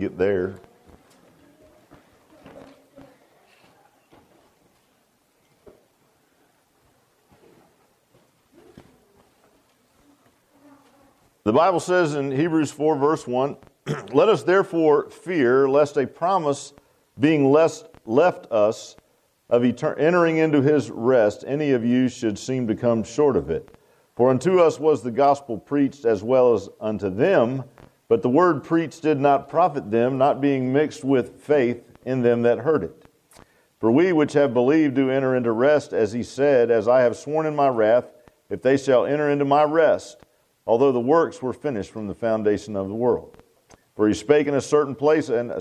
get there. The Bible says in Hebrews 4, verse 1, let us therefore fear, lest a promise being left us of entering into his rest, any of you should seem to come short of it. For unto us was the gospel preached as well as unto them, but the word preached did not profit them, not being mixed with faith in them that heard it. For we which have believed do enter into rest, as he said, as I have sworn in my wrath, if they shall enter into my rest, although the works were finished from the foundation of the world. For he spake in a certain place and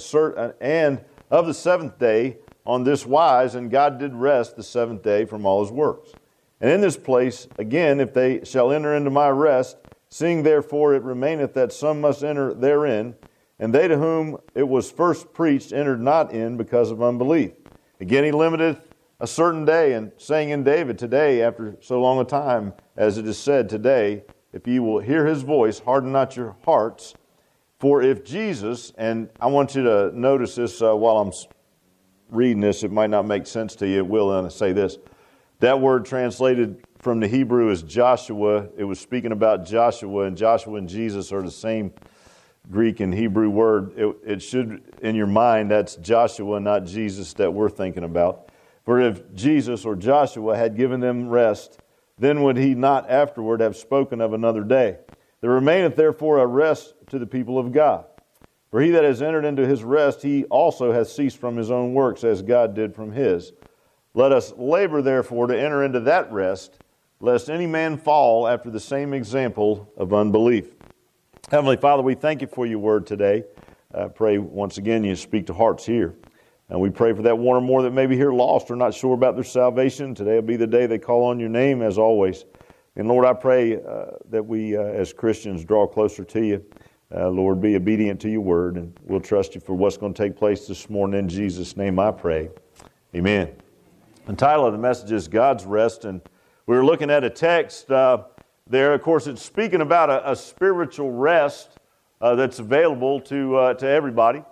of the seventh day on this wise, and God did rest the seventh day from all his works. And in this place, again, if they shall enter into my rest, seeing therefore it remaineth that some must enter therein, and they to whom it was first preached entered not in because of unbelief. Again he limiteth a certain day, and saying in David, today, after so long a time, as it is said, today, if ye will hear his voice, harden not your hearts. For if Jesus, and I want you to notice this while I'm reading this, it might not make sense to you, it will, and I say this. That word translated from the Hebrew is Joshua. It was speaking about Joshua, and Joshua and Jesus are the same Greek and Hebrew word. It should, in your mind, that's Joshua, not Jesus that we're thinking about. For if Jesus or Joshua had given them rest, then would he not afterward have spoken of another day? There remaineth therefore a rest to the people of God. For he that has entered into his rest, he also hath ceased from his own works, as God did from his. Let us labor therefore to enter into that rest, lest any man fall after the same example of unbelief. Heavenly Father, we thank you for your word today. I pray once again you speak to hearts here. And we pray for that one or more that may be here lost or not sure about their salvation. Today will be the day they call on your name, as always. And Lord, I pray that we as Christians draw closer to you. Lord, be obedient to your word, and we'll trust you for what's going to take place this morning. In Jesus' name I pray. Amen. The title of the message is God's Rest, and we're looking at a text there. Of course, it's speaking about a spiritual rest that's available to everybody.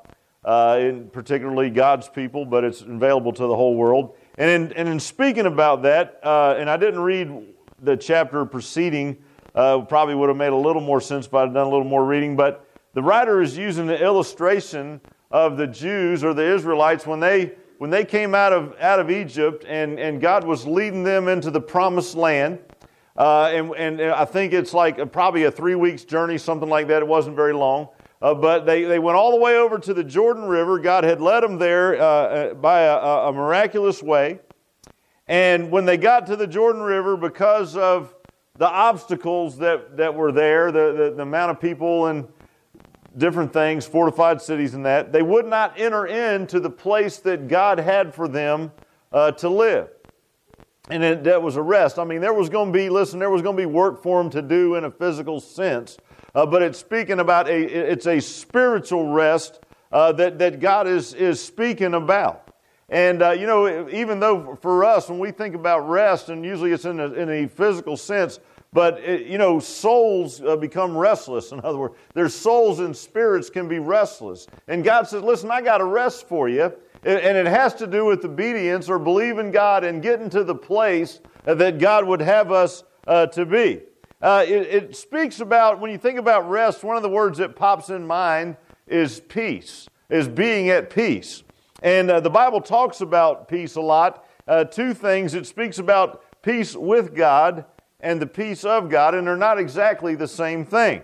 In particularly God's people, but it's available to the whole world. And in speaking about that, and I didn't read the chapter preceding, probably would have made a little more sense if I'd done a little more reading, but the writer is using the illustration of the Jews or the Israelites when they came out of Egypt and God was leading them into the promised land. And I think it's like probably a 3 weeks journey, something like that. It wasn't very long. But they went all the way over to the Jordan River. God had led them there by a miraculous way. And when they got to the Jordan River, because of the obstacles that were there, the amount of people and different things, fortified cities and that, they would not enter into the place that God had for them to live. And that was a rest. I mean, there was going to be work for them to do in a physical sense. But it's speaking about it's a spiritual rest that God is speaking about. And, even though for us, when we think about rest, and usually it's in a physical sense, but, souls become restless. In other words, their souls and spirits can be restless. And God says, listen, I got a rest for you. And it has to do with obedience or believe in God and getting to the place that God would have us to be. It speaks about, when you think about rest, one of the words that pops in mind is peace, is being at peace. And the Bible talks about peace a lot. Two things. It speaks about peace with God and the peace of God, and they're not exactly the same thing.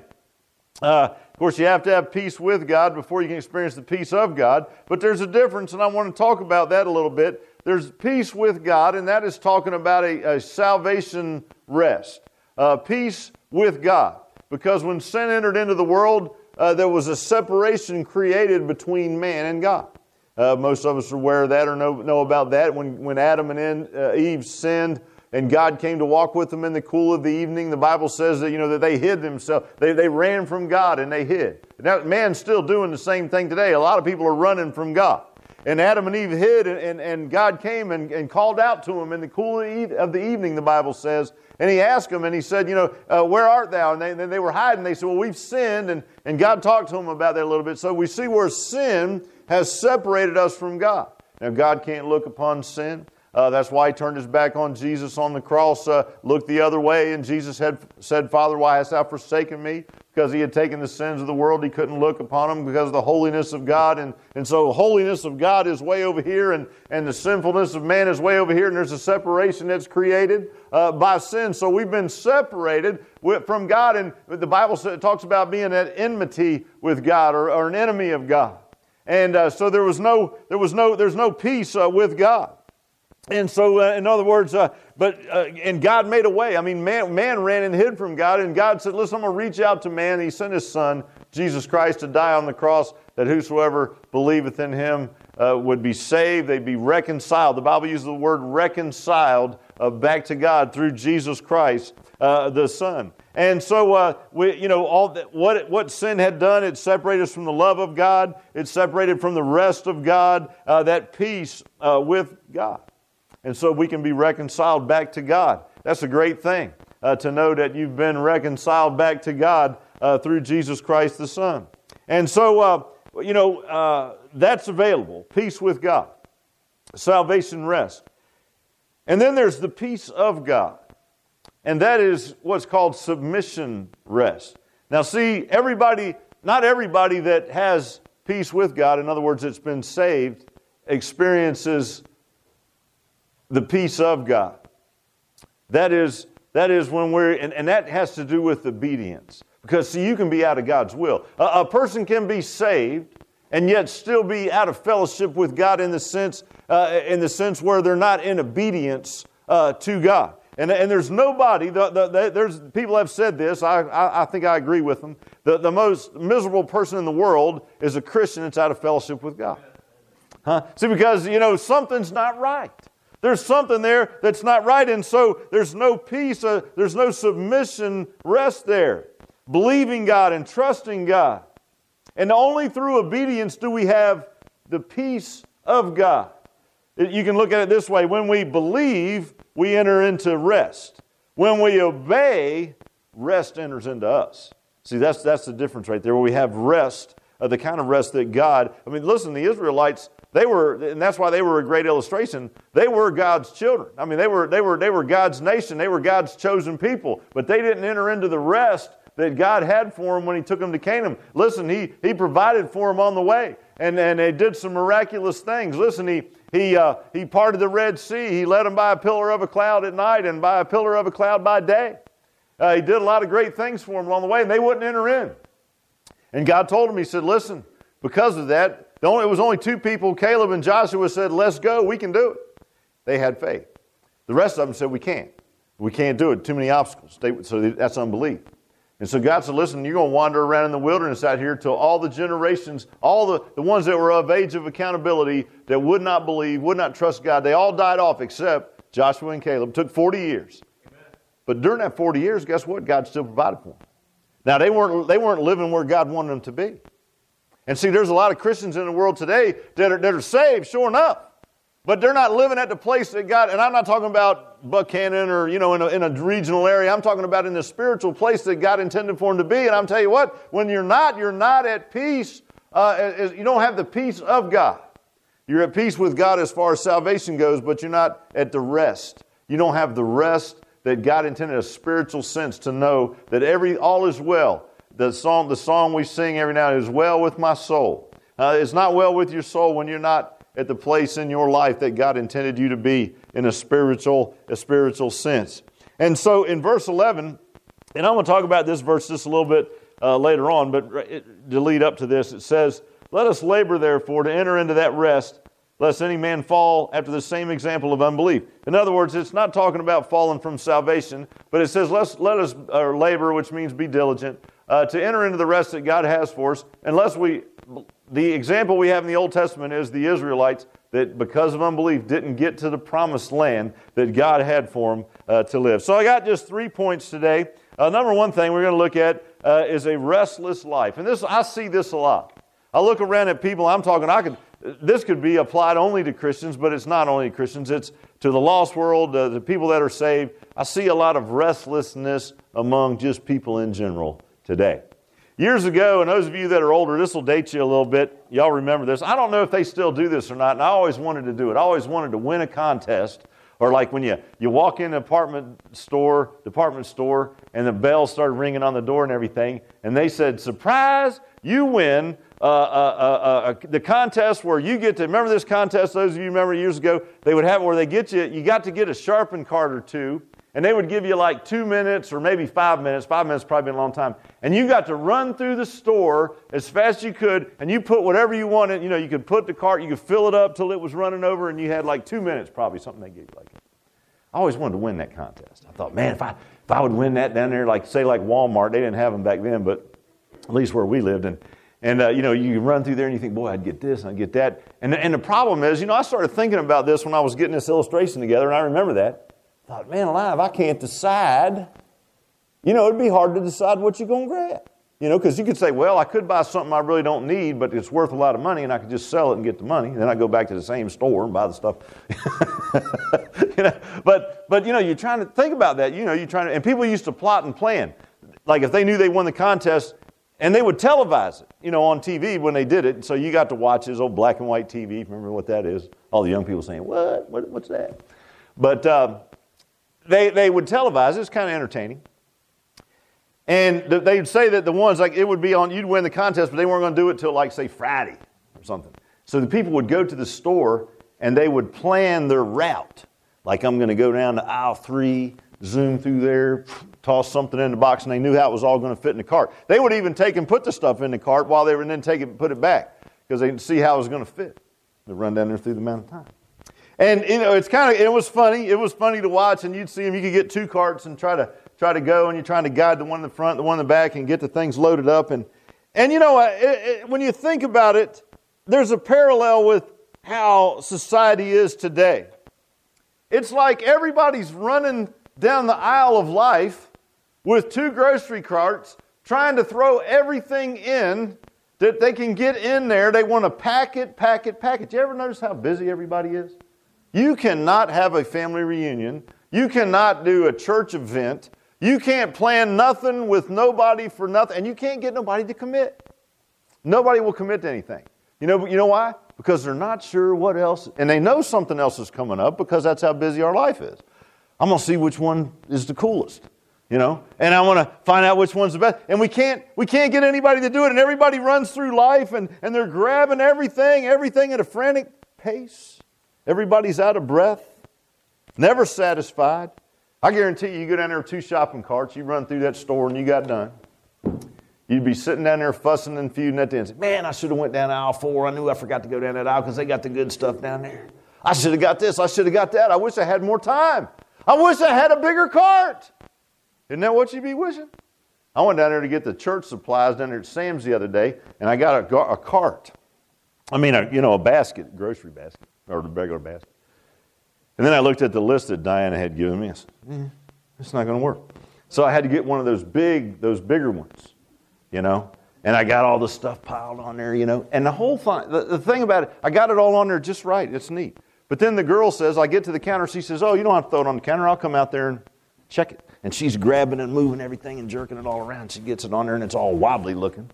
Of course, you have to have peace with God before you can experience the peace of God. But there's a difference, and I want to talk about that a little bit. There's peace with God, and that is talking about a salvation rest. Peace with God. Because when sin entered into the world, there was a separation created between man and God. Most of us are aware of that or know about that. When Adam and Eve sinned, and God came to walk with them in the cool of the evening, the Bible says that that they hid themselves. They ran from God and they hid. Now, man's still doing the same thing today. A lot of people are running from God. and Adam and Eve hid, and God came and called out to them in the cool of the evening, the Bible says. And he asked them, and he said, where art thou? And they were hiding. They said, well, we've sinned. And God talked to them about that a little bit. So we see where sin has separated us from God. Now, God can't look upon sin. That's why He turned His back on Jesus on the cross, looked the other way, and Jesus had said, Father, why hast thou forsaken me? Because He had taken the sins of the world. He couldn't look upon them because of the holiness of God. And so the holiness of God is way over here, and the sinfulness of man is way over here, and there's a separation that's created by sin. So we've been separated from God, and the Bible talks about being at enmity with God or an enemy of God. And so there's no peace with God. And so, in other words, and God made a way. I mean, man ran and hid from God, and God said, listen, I'm going to reach out to man. He sent His Son, Jesus Christ, to die on the cross, that whosoever believeth in Him would be saved. They'd be reconciled. The Bible uses the word reconciled back to God through Jesus Christ, the Son. And so, what sin had done, it separated us from the love of God. It separated from the rest of God, that peace with God. And so we can be reconciled back to God. That's a great thing, to know that you've been reconciled back to God through Jesus Christ the Son. And so, that's available, peace with God, salvation, rest. And then there's the peace of God. And that is what's called submission rest. Now see, not everybody that has peace with God, in other words, that's been saved, experiences the peace of God. That is when and that has to do with obedience. Because see, you can be out of God's will. A person can be saved and yet still be out of fellowship with God in the sense where they're not in obedience to God. And there's nobody, there's people have said this, I think I agree with them. The most miserable person in the world is a Christian that's out of fellowship with God. See, because, something's not right. There's something there that's not right, and so there's no peace, there's no submission rest there. Believing God and trusting God. And only through obedience do we have the peace of God. You can look at it this way. When we believe, we enter into rest. When we obey, rest enters into us. See, that's the difference right there, where we have rest, the kind of rest that God... I mean, listen, the Israelites... and that's why they were a great illustration. They were God's children. I mean, they were God's nation. They were God's chosen people. But they didn't enter into the rest that God had for them when He took them to Canaan. Listen, He provided for them on the way, and they did some miraculous things. Listen, He parted the Red Sea. He led them by a pillar of a cloud at night and by a pillar of a cloud by day. He did a lot of great things for them along the way, and they wouldn't enter in. And God told them, He said, listen, because of that, it was only two people, Caleb and Joshua, said, let's go, we can do it. They had faith. The rest of them said, we can't. We can't do it. Too many obstacles. So that's unbelief. And so God said, listen, you're going to wander around in the wilderness out here till all the generations, all the ones that were of age of accountability, that would not believe, would not trust God, they all died off except Joshua and Caleb. It took 40 years. Amen. But during that 40 years, guess what? God still provided for them. Now, they weren't living where God wanted them to be. And see, there's a lot of Christians in the world today that are saved, sure enough, but they're not living at the place that God, and I'm not talking about Buchanan or, in a regional area. I'm talking about in the spiritual place that God intended for them to be. And I'm telling you what, when you're not at peace. You don't have the peace of God. You're at peace with God as far as salvation goes, but you're not at the rest. You don't have the rest that God intended, a spiritual sense to know that all is well. The song we sing every now is well with my soul. It's not well with your soul when you're not at the place in your life that God intended you to be in a spiritual sense. And so in verse 11, and I'm going to talk about this verse just a little bit later on, but to lead up to this, it says, let us labor therefore to enter into that rest, lest any man fall after the same example of unbelief. In other words, it's not talking about falling from salvation, but it says let us labor, which means be diligent, to enter into the rest that God has for us, the example we have in the Old Testament is the Israelites that because of unbelief didn't get to the promised land that God had for them to live. So I got just 3 points today. Number one thing we're going to look at is a restless life. And I see this a lot. I look around at people, this could be applied only to Christians, but it's not only to Christians. It's to the lost world, the people that are saved. I see a lot of restlessness among just people in general today. Years ago, and those of you that are older, this will date you a little bit. Y'all remember this. I don't know if they still do this or not, and I always wanted to do it. I always wanted to win a contest. Or like when you walk in an department store, and the bells started ringing on the door and everything, and they said, surprise, you win the contest where you get to, remember this contest, those of you remember years ago, they would have it where you got to get a sharpened card or two, and they would give you like 2 minutes or maybe 5 minutes. 5 minutes probably been a long time. And you got to run through the store as fast as you could, and you put whatever you wanted. You know, you could put the cart, you could fill it up till it was running over, and you had like 2 minutes probably, something they gave you like that. I always wanted to win that contest. I thought, man, if I would win that down there, like say like Walmart, they didn't have them back then, but at least where we lived. And you know, you run through there and you think, boy, I'd get this and I'd get that. And the problem is, you know, I started thinking about this when I was getting this illustration together, and I remember that. I thought, man alive, I can't decide. You know, it'd be hard to decide what you're going to grab. You know, because you could say, well, I could buy something I really don't need, but it's worth a lot of money, and I could just sell it and get the money. Then I go back to the same store and buy the stuff. You know, but you know, you're trying to think about that. You know, and people used to plot and plan. Like if they knew they won the contest, and they would televise it, you know, on TV when they did it. So you got to watch this old black and white TV. Remember what that is? All the young people saying, what's that? But they would televise it. It's kind of entertaining. And they'd say that the ones, like it would be on, you'd win the contest, but they weren't going to do it till like, say, Friday or something. So the people would go to the store and they would plan their route. Like I'm going to go down to aisle 3, zoom through there, toss something in the box, and they knew how it was all going to fit in the cart. They would even take and put the stuff in the cart while they were then take it and put it back because they could see how it was going to fit. They run down there through the amount of time. And, you know, it was funny. It was funny to watch, and you'd see them. You could get 2 carts and try to go, and you're trying to guide the one in the front, the one in the back, and get the things loaded up. And you know, when you think about it, there's a parallel with how society is today. It's like everybody's running down the aisle of life with 2 grocery carts, trying to throw everything in that they can get in there. They want to pack it. You ever notice how busy everybody is? You cannot have a family reunion. You cannot do a church event. You can't plan nothing with nobody for nothing, and you can't get nobody to commit. Nobody will commit to anything. You know why? Because they're not sure what else, and they know something else is coming up because that's how busy our life is. I'm going to see which one is the coolest, you know, and I want to find out which one's the best. And we can't get anybody to do it, and everybody runs through life, and they're grabbing everything at a frantic pace. Everybody's out of breath, never satisfied. I guarantee you go down there with 2 shopping carts, you run through that store and you got done. You'd be sitting down there fussing and feuding at the end. Man, I should have went down aisle 4. I knew I forgot to go down that aisle because they got the good stuff down there. I should have got this. I should have got that. I wish I had more time. I wish I had a bigger cart. Isn't that what you'd be wishing? I went down there to get the church supplies down there at Sam's the other day, and I got a cart. I mean, a basket, grocery basket, or the regular basket. And then I looked at the list that Diana had given me. I said, it's not going to work. So I had to get one of those bigger ones, you know. And I got all the stuff piled on there, you know. And the whole thing, the thing about it, I got it all on there just right. It's neat. But then the girl says, I get to the counter, she says, oh, you don't have to throw it on the counter. I'll come out there and check it. And she's grabbing and moving everything and jerking it all around. She gets it on there, and it's all wobbly looking.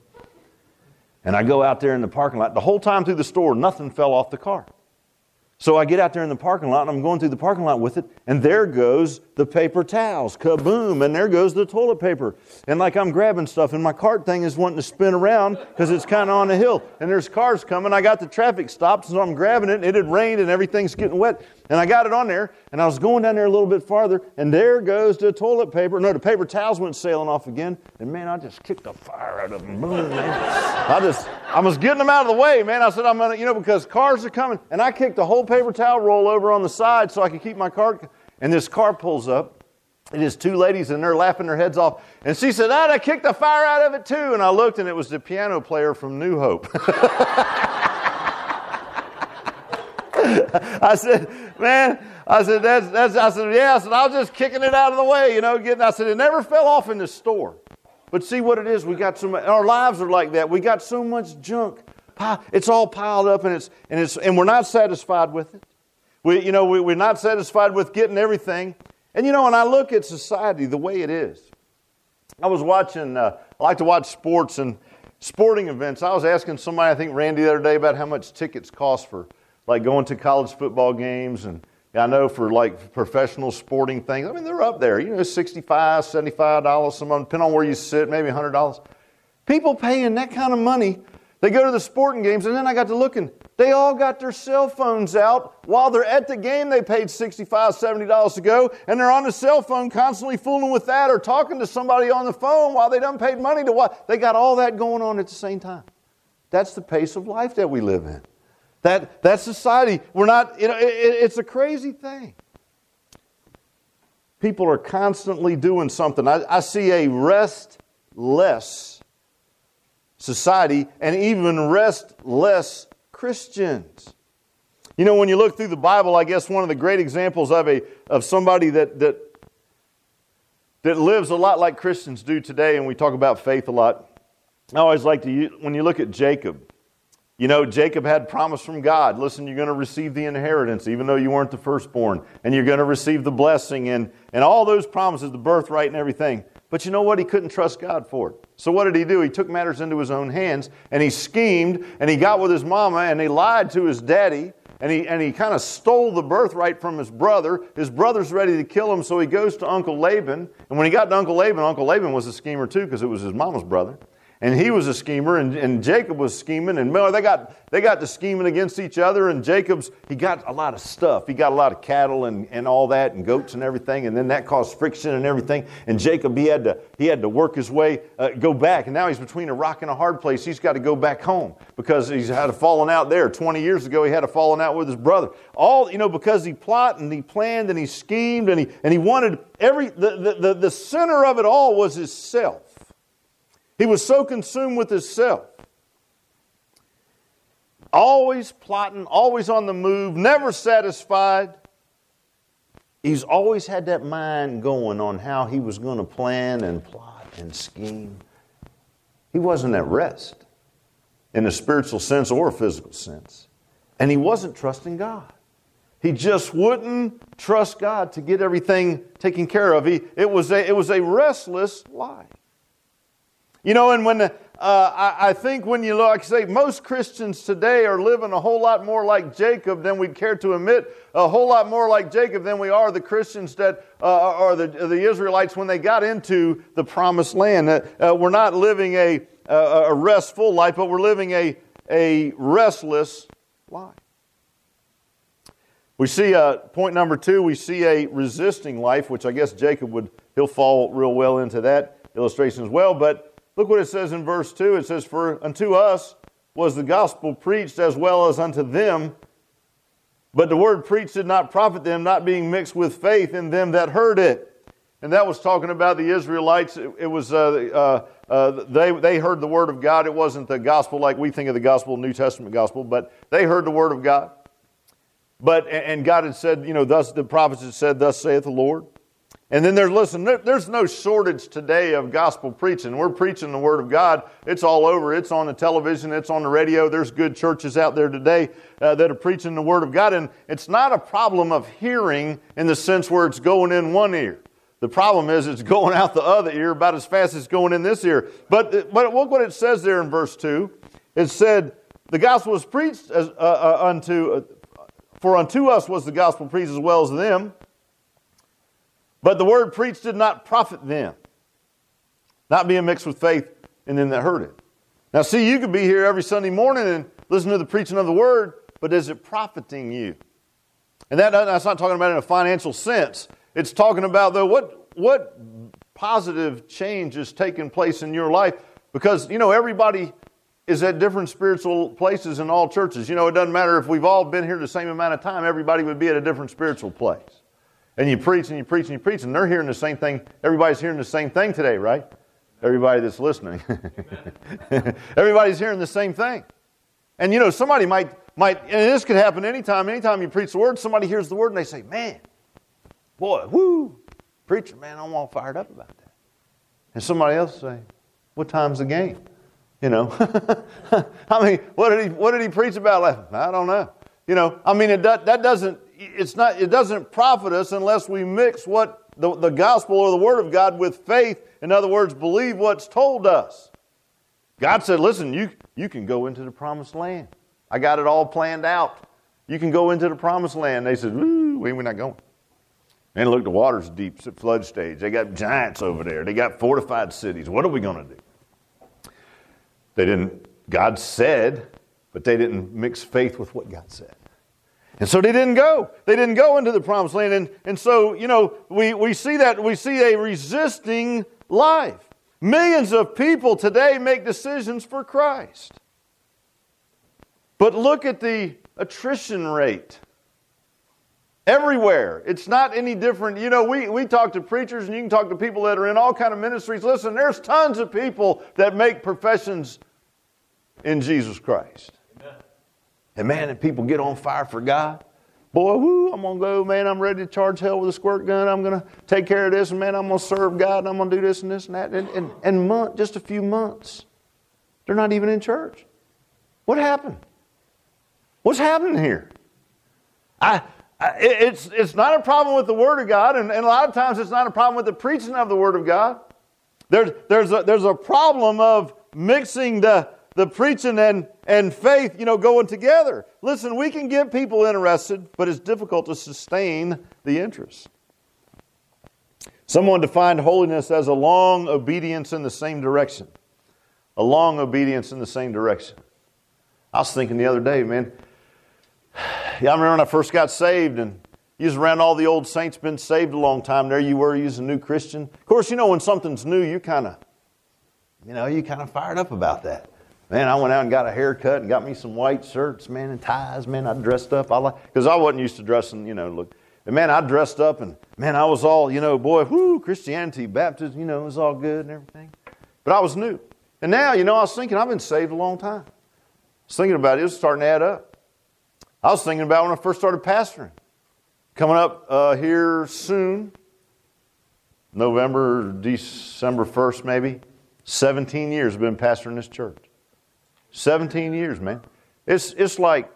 And I go out there in the parking lot. The whole time through the store, nothing fell off the car. So I get out there in the parking lot, and I'm going through the parking lot with it, and there goes the paper towels, kaboom, and there goes the toilet paper. And like I'm grabbing stuff, and my cart thing is wanting to spin around because it's kind of on a hill. And there's cars coming. I got the traffic stopped, so I'm grabbing it, and it had rained, and everything's getting wet. And I got it on there, and I was going down there a little bit farther, and there goes the toilet paper. No, the paper towels went sailing off again, and man, I just kicked the fire out of them. Boom, man. I was getting them out of the way, man. I said, I'm going to, because cars are coming. And I kicked the whole paper towel roll over on the side so I could keep my cart. And this car pulls up. It is 2 ladies, and they're laughing their heads off. And she said, I kicked the fire out of it too. And I looked, and it was the piano player from New Hope. I said, man, I said, I was just kicking it out of the way, I said, it never fell off in the store. But see what it is, our lives are like that. We got so much junk it's all piled up, and we're not satisfied with it. We're not satisfied with getting everything. And when I look at society the way it is, I was watching. I like to watch sports and sporting events. I was asking somebody, I think Randy the other day, about how much tickets cost for like going to college football games, and I know for like professional sporting things. I mean, they're up there. $65, $75. Some of them, depending on where you sit, maybe $100. People paying that kind of money. They go to the sporting games, and then I got to looking. They all got their cell phones out. While they're at the game, they paid $65, $70 to go, and they're on the cell phone constantly fooling with that or talking to somebody on the phone while they done paid money to watch. They got all that going on at the same time. That's the pace of life that we live in. That society, we're not, it's a crazy thing. People are constantly doing something. I see a restless society, and even restless Christians. When you look through the Bible, I guess one of the great examples of somebody that lives a lot like Christians do today, and we talk about faith a lot. I always like to use, when you look at Jacob, Jacob had promise from God. Listen, you're going to receive the inheritance, even though you weren't the firstborn, and you're going to receive the blessing and all those promises, the birthright and everything. But you know what? He couldn't trust God for it. So what did he do? He took matters into his own hands, and he schemed, and he got with his mama, and they lied to his daddy, and he kind of stole the birthright from his brother. His brother's ready to kill him, so he goes to Uncle Laban. And when he got to Uncle Laban was a schemer too, because it was his mama's brother. And he was a schemer, and Jacob was scheming, and they got to scheming against each other, and he got a lot of stuff. He got a lot of cattle and all that, and goats and everything, and then that caused friction and everything. And Jacob, he had to work his way, go back, and now he's between a rock and a hard place. He's got to go back home because he's had a falling out there. 20 years ago, he had a falling out with his brother. All, because he plotted and he planned and he schemed and he wanted the center of it all was his self. He was so consumed with himself. Always plotting, always on the move, never satisfied. He's always had that mind going on how he was going to plan and plot and scheme. He wasn't at rest in a spiritual sense or a physical sense. And he wasn't trusting God. He just wouldn't trust God to get everything taken care of. It was a restless life. And when I think when you look, like I say, most Christians today are living a whole lot more like Jacob than we care to admit, a whole lot more like Jacob than we are the Christians that are the Israelites when they got into the promised land. We're not living a restful life, but we're living a restless life. We see point number 2, we see a resisting life, which I guess Jacob he'll fall real well into that illustration as well, but look what it says in verse 2. It says, "For unto us was the gospel preached as well as unto them, but the word preached did not profit them, not being mixed with faith in them that heard it." And that was talking about the Israelites. It was they heard the word of God. It wasn't the gospel like we think of the gospel, New Testament gospel, but they heard the word of God. And God had said, thus the prophets had said, "Thus saith the Lord." And then there's no shortage today of gospel preaching. We're preaching the Word of God. It's all over. It's on the television. It's on the radio. There's good churches out there today that are preaching the Word of God. And it's not a problem of hearing in the sense where it's going in one ear. The problem is it's going out the other ear about as fast as it's going in this ear. But look what it says there in verse 2. It said, "The gospel was preached for unto us was the gospel preached as well as them. But the word preached did not profit them, not being mixed with faith in them that heard it." Now see, you could be here every Sunday morning and listen to the preaching of the word, but is it profiting you? And that's not talking about in a financial sense. It's talking about, though, what positive change is taking place in your life. Because, everybody is at different spiritual places in all churches. It doesn't matter if we've all been here the same amount of time. Everybody would be at a different spiritual place. And you preach and you preach and you preach, and they're hearing the same thing. Everybody's hearing the same thing today, right? Everybody that's listening. Everybody's hearing the same thing. And somebody might, and this could happen anytime you preach the word, somebody hears the word and they say, "Man, boy, whoo, preacher, man, I'm all fired up about that." And somebody else say, "What time's the game?" You know, I mean, what did he preach about? I don't know. You know, I mean, it doesn't profit us unless we mix what the gospel or the word of God with faith. In other words, believe what's told us. God said, listen, you can go into the promised land. I got it all planned out. You can go into the promised land. They said, we're not going. And look, the water's deep, it's at flood stage. They got giants over there. They got fortified cities. What are we going to do? God said, but they didn't mix faith with what God said. And so they didn't go. They didn't go into the promised land. And so, you know, we see that. We see a resisting life. Millions of people today make decisions for Christ. But look at the attrition rate. Everywhere. It's not any different. You know, we talk to preachers, and you can talk to people that are in all kind of ministries. Listen, there's tons of people that make professions in Jesus Christ. Amen. And man, if people get on fire for God, boy, I'm going to go, man, I'm ready to charge hell with a squirt gun. I'm going to take care of this, and man, I'm going to serve God, and I'm going to do this and this and that. And just a few months, they're not even in church. What happened? What's happening here? It's not a problem with the Word of God, and a lot of times it's not a problem with the preaching of the Word of God. There's a problem of mixing the preaching and faith, you know, going together. Listen, we can get people interested, but it's difficult to sustain the interest. Someone defined holiness as a long obedience in the same direction. A long obedience in the same direction. I was thinking the other day, man, I remember when I first got saved, and you was around all the old saints, been saved a long time. There you were, you was a new Christian. Of course, you know, when something's new, you kind of fired up about that. Man, I went out and got a haircut and got me some white shirts, man, and ties. Man, I dressed up. Because I wasn't used to dressing, you know, look. And man, I dressed up, and man, I was all, you know, boy, Christianity, baptism, you know, it was all good and everything. But I was new. And now, you know, I was thinking, I've been saved a long time. I was thinking about it. It was starting to add up. I was thinking about when I first started pastoring. Coming up here soon, November, December 1st maybe. 17 years I've been pastoring this church. 17 years, man. It's like,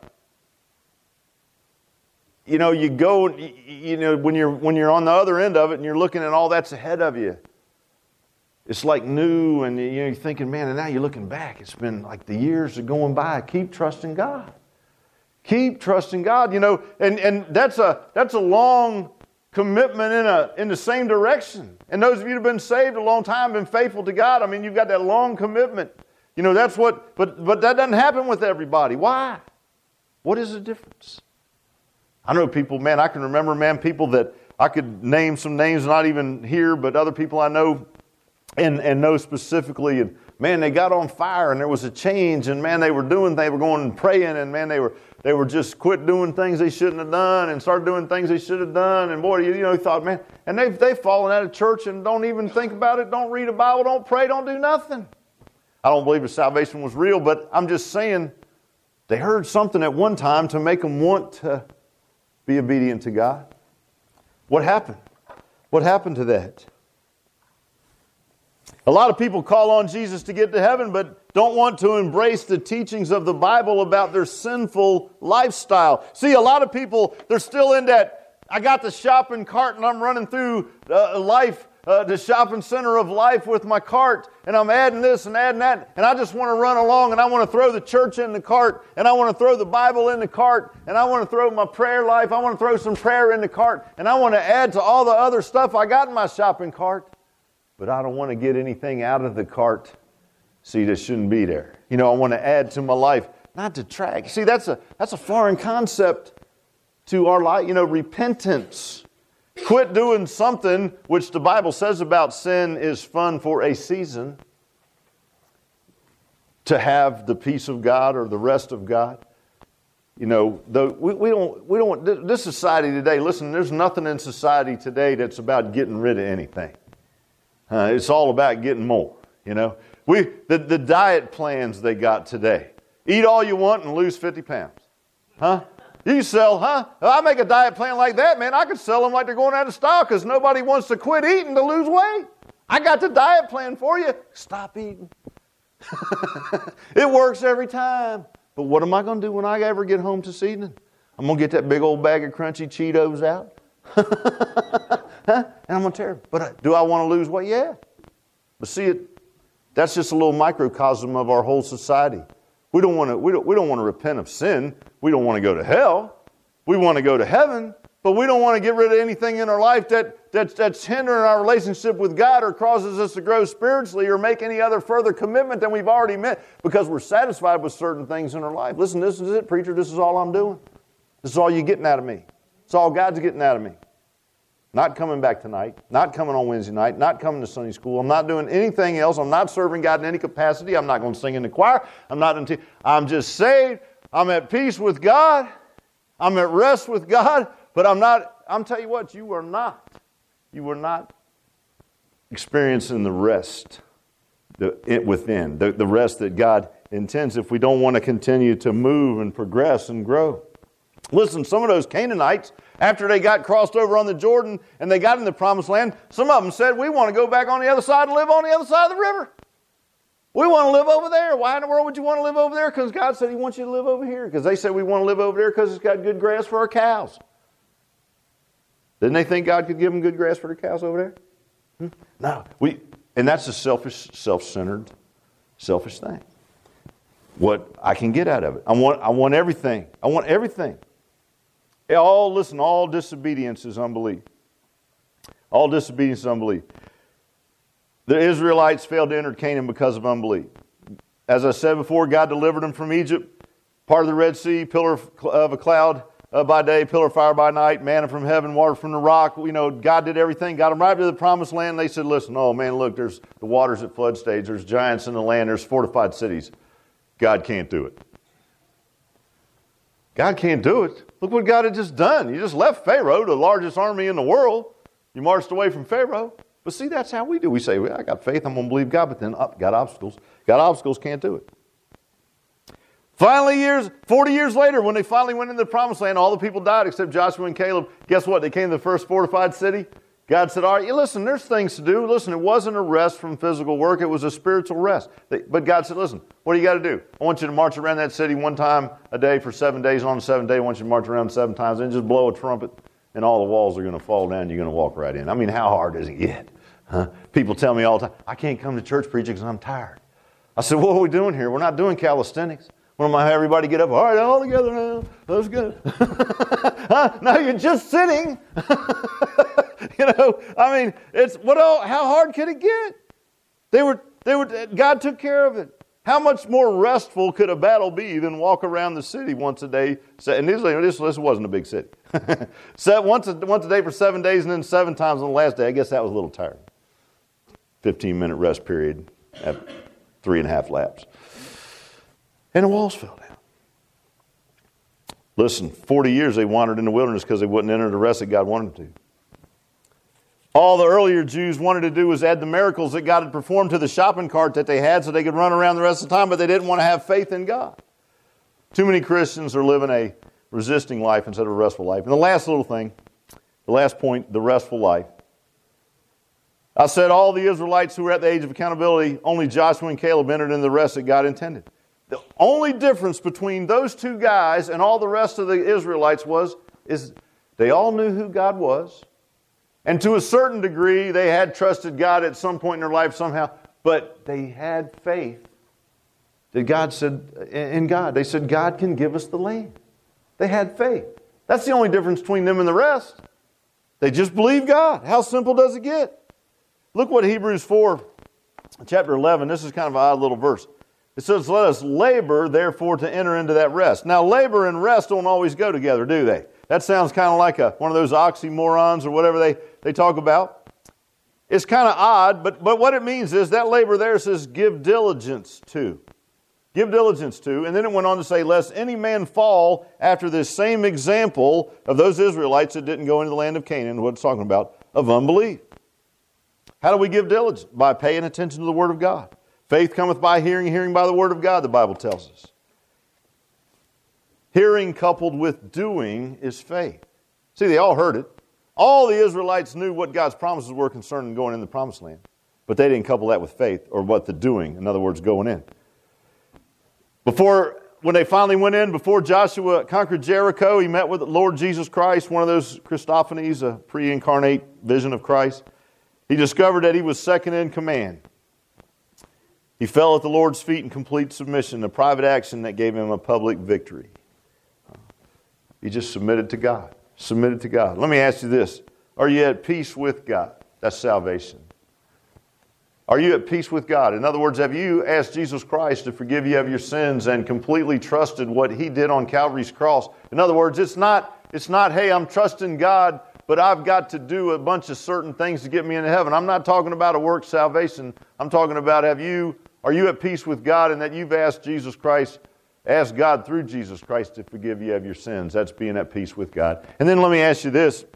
you know, you go, you know, when you're on the other end of it and you're looking at all that's ahead of you, it's like new, and you're thinking, man, and now you're looking back. It's been like the years are going by. Keep trusting God. Keep trusting God, you know, and that's a long commitment in the same direction. And those of you who have been saved a long time, been faithful to God, I mean, you've got that long commitment. You know, that's what, but that doesn't happen with everybody. Why? What is the difference? I know people, man, I can remember, man, people that I could name some names not even here, but other people I know and know specifically, and man, they got on fire and there was a change, and man, they were going and praying, and man, they were just quit doing things they shouldn't have done and started doing things they should have done, and boy, you know, you thought, man, and they've fallen out of church and don't even think about it, don't read a Bible, don't pray, don't do nothing. I don't believe the salvation was real, but I'm just saying they heard something at one time to make them want to be obedient to God. What happened? What happened to that? A lot of people call on Jesus to get to heaven, but don't want to embrace the teachings of the Bible about their sinful lifestyle. See, a lot of people, they're still in that, I got the shopping cart and I'm running through the shopping center of life with my cart, and I'm adding this and adding that, and I just want to run along, and I want to throw the church in the cart, and I want to throw the Bible in the cart, and I want to throw my prayer life, I want to throw some prayer in the cart, and I want to add to all the other stuff I got in my shopping cart, but I don't want to get anything out of the cart, see, that shouldn't be there. You know, I want to add to my life, not detract. See, that's a foreign concept to our life. You know, repentance. Quit doing something which the Bible says about sin is fun for a season to have the peace of God or the rest of God. You know, we don't. This society today. Listen, there's nothing in society today that's about getting rid of anything. It's all about getting more. You know, the diet plans they got today. Eat all you want and lose 50 pounds. Huh? You sell, huh? If I make a diet plan like that, man, I could sell them like they're going out of style because nobody wants to quit eating to lose weight. I got the diet plan for you. Stop eating. It works every time. But what am I going to do when I ever get home this evening? I'm going to get that big old bag of crunchy Cheetos out. And I'm going to tear it. But do I want to lose weight? Yeah. But see, that's just a little microcosm of our whole society. We don't want to repent of sin. We don't want to go to hell. We want to go to heaven. But we don't want to get rid of anything in our life that's hindering our relationship with God or causes us to grow spiritually or make any other further commitment than we've already made because we're satisfied with certain things in our life. Listen, this is it, preacher. This is all I'm doing. This is all you're getting out of me. It's all God's getting out of me. Not coming back tonight, not coming on Wednesday night, not coming to Sunday school. I'm not doing anything else. I'm not serving God in any capacity. I'm not going to sing in the choir. I'm just saved. I'm at peace with God. I'm at rest with God. But I'm telling you what, you are not experiencing the rest within, the rest that God intends if we don't want to continue to move and progress and grow. Listen, some of those Canaanites, after they got crossed over on the Jordan and they got in the promised land, some of them said, we want to go back on the other side and live on the other side of the river. We want to live over there. Why in the world would you want to live over there? Because God said He wants you to live over here. Because they said we want to live over there because it's got good grass for our cows. Didn't they think God could give them good grass for their cows over there? No. And that's a selfish, self-centered, selfish thing. What I can get out of it. I want everything. I want everything. All disobedience is unbelief. All disobedience is unbelief. The Israelites failed to enter Canaan because of unbelief. As I said before, God delivered them from Egypt, part of the Red Sea, pillar of a cloud by day, pillar of fire by night, manna from heaven, water from the rock. God did everything, got them right to the promised land. They said, listen, oh man, look, there's the waters at flood stage, there's giants in the land, there's fortified cities. God can't do it. God can't do it. Look what God had just done. You just left Pharaoh, the largest army in the world. You marched away from Pharaoh. But see, that's how we do. We say, well, I got faith, I'm going to believe God, but then got obstacles. Got obstacles, can't do it. Finally, 40 years later, when they finally went into the promised land, all the people died except Joshua and Caleb. Guess what? They came to the first fortified city. God said, all right, listen, there's things to do. Listen, it wasn't a rest from physical work. It was a spiritual rest. But God said, listen, what do you got to do? I want you to march around that city one time a day for 7 days. And on the seventh day, I want you to march around 7 times and just blow a trumpet, and all the walls are going to fall down. You're going to walk right in. I mean, how hard does it get? Huh? People tell me all the time, I can't come to church preaching because I'm tired. I said, what are we doing here? We're not doing calisthenics. When am I have everybody get up? All right, all together now. That's good. No, you're just sitting. I mean, how hard could it get? God took care of it. How much more restful could a battle be than walk around the city once a day? And this wasn't a big city. Once a day for 7 days and then 7 times on the last day. I guess that was a little tiring. 15-minute rest period at 3.5 laps. And the walls fell down. Listen, 40 years they wandered in the wilderness because they wouldn't enter the rest that God wanted them to. All the earlier Jews wanted to do was add the miracles that God had performed to the shopping cart that they had so they could run around the rest of the time, but they didn't want to have faith in God. Too many Christians are living a resisting life instead of a restful life. And the last little thing, the last point, the restful life. I said all the Israelites who were at the age of accountability, only Joshua and Caleb entered into the rest that God intended. The only difference between those two guys and all the rest of the Israelites is they all knew who God was. And to a certain degree, they had trusted God at some point in their life somehow. But they had faith that God said, in God. They said, God can give us the land. They had faith. That's the only difference between them and the rest. They just believe God. How simple does it get? Look what Hebrews 4, chapter 11, this is kind of an odd little verse. It says, let us labor, therefore, to enter into that rest. Now, labor and rest don't always go together, do they? That sounds kind of like one of those oxymorons or whatever they talk about. It's kind of odd, but what it means is that labor there says give diligence to. Give diligence to. And then it went on to say, lest any man fall after this same example of those Israelites that didn't go into the land of Canaan, what it's talking about, of unbelief. How do we give diligence? By paying attention to the Word of God. Faith cometh by hearing, hearing by the Word of God, the Bible tells us. Hearing coupled with doing is faith. See, they all heard it. All the Israelites knew what God's promises were concerning going in the promised land. But they didn't couple that with faith, or what the doing. In other words, going in. When they finally went in, before Joshua conquered Jericho, he met with the Lord Jesus Christ, one of those Christophanies, a pre-incarnate vision of Christ. He discovered that he was second in command. He fell at the Lord's feet in complete submission, a private action that gave him a public victory. He just submitted to God. Submitted to God. Let me ask you this. Are you at peace with God? That's salvation. Are you at peace with God? In other words, have you asked Jesus Christ to forgive you of your sins and completely trusted what He did on Calvary's cross? In other words, it's not, hey, I'm trusting God, but I've got to do a bunch of certain things to get me into heaven. I'm not talking about a work salvation. I'm talking about are you at peace with God and that you've asked God through Jesus Christ to forgive you of your sins? That's being at peace with God. And then let me ask you this.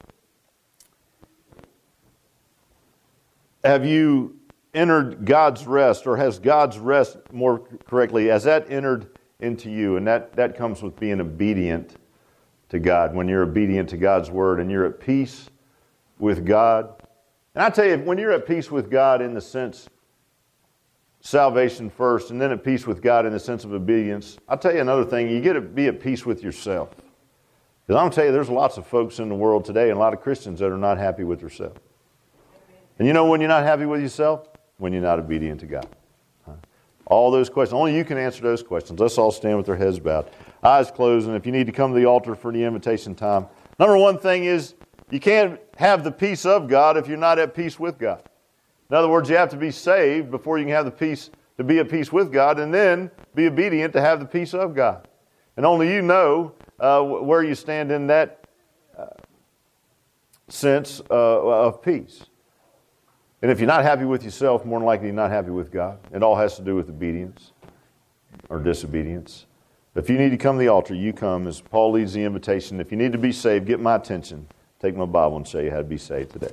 Have you entered God's rest, or has God's rest, more correctly, has that entered into you? And that comes with being obedient to God. When you're obedient to God's Word and you're at peace with God. And I tell you, when you're at peace with God in the sense salvation first, and then at peace with God in the sense of obedience, I'll tell you another thing, you get to be at peace with yourself. Because I'm going to tell you, there's lots of folks in the world today, and a lot of Christians that are not happy with themselves. And you know when you're not happy with yourself? When you're not obedient to God. All those questions, only you can answer those questions. Let's all stand with our heads bowed, eyes closed, and if you need to come to the altar for the invitation time. Number one thing is, you can't have the peace of God if you're not at peace with God. In other words, you have to be saved before you can have the peace to be at peace with God, and then be obedient to have the peace of God. And only you know where you stand in that sense of peace. And if you're not happy with yourself, more than likely you're not happy with God. It all has to do with obedience or disobedience. But if you need to come to the altar, you come as Paul leads the invitation. If you need to be saved, get my attention. Take my Bible and show you how to be saved today.